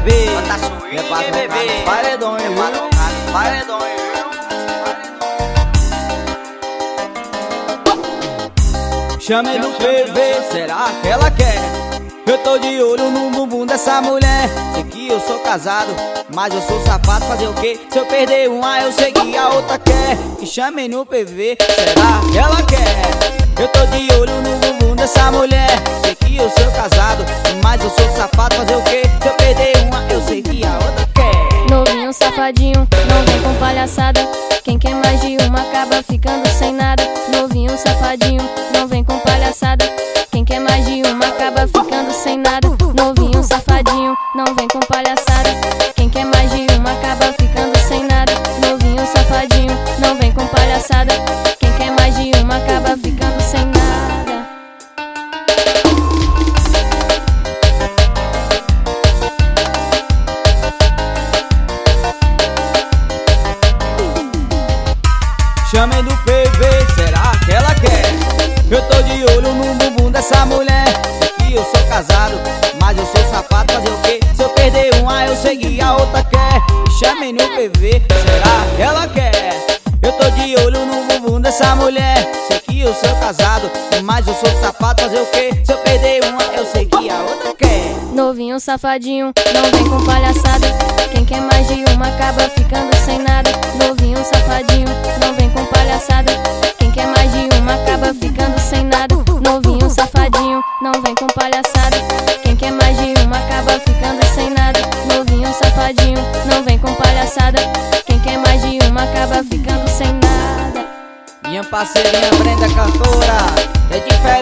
bebê. Bota swing, bebê. Paredões, É pra tocar nos paredões. Chamei no PV, será que ela quer? Eu tô de olho no bumbum dessa mulher. Sei que eu sou casado, mas eu sou safado. Fazer o quê? Se eu perder uma, eu sei que a outra quer. E chamei no PV, será que ela quer? Eu tô de olho no bumbum dessa mulher. Sei que eu sou casado, mas eu sou safado. Fazer o quê? Se eu perder uma, eu sei que a outra quer. Novinho safadinho, não vem com palhaçada. Quem quer mais de uma acaba ficando sem nada. Novinho safadinho, não vem com palhaçada. Quem quer mais de uma acaba ficando sem nada. Novinho safadinho, não vem com palhaçada. Quem quer mais de uma acaba ficando sem nada. Novinho safadinho, não vem com palhaçada. Quem quer mais de uma acaba ficando sem nada. Chamei do PV, será que ela quer? Eu tô de olho no bumbum dessa mulher. Sei que eu sou casado, mas eu sou safado. Fazer o quê? Se eu perder uma, eu sei que a outra quer. E chamei no PV, será que ela quer? Eu tô de olho no bumbum dessa mulher. Sei que eu sou casado, mas eu sou safado. Fazer o quê? Se eu perder uma, eu sei que a outra quer. Novinho safadinho, não vem com palhaçada. Quem quer mais de uma acaba ficando sem nada. Novinho safadinho, não vem com palhaçada. Quem quer mais de uma acaba ficando sem nada. Novinho safadinho, não vem com palhaçada. Quem quer mais de uma acaba ficando sem nada. Novinho safadinho, não vem com palhaçada. Quem quer mais de uma acaba ficando sem nada. Minha parceirinha Brenda cantora, é diferente.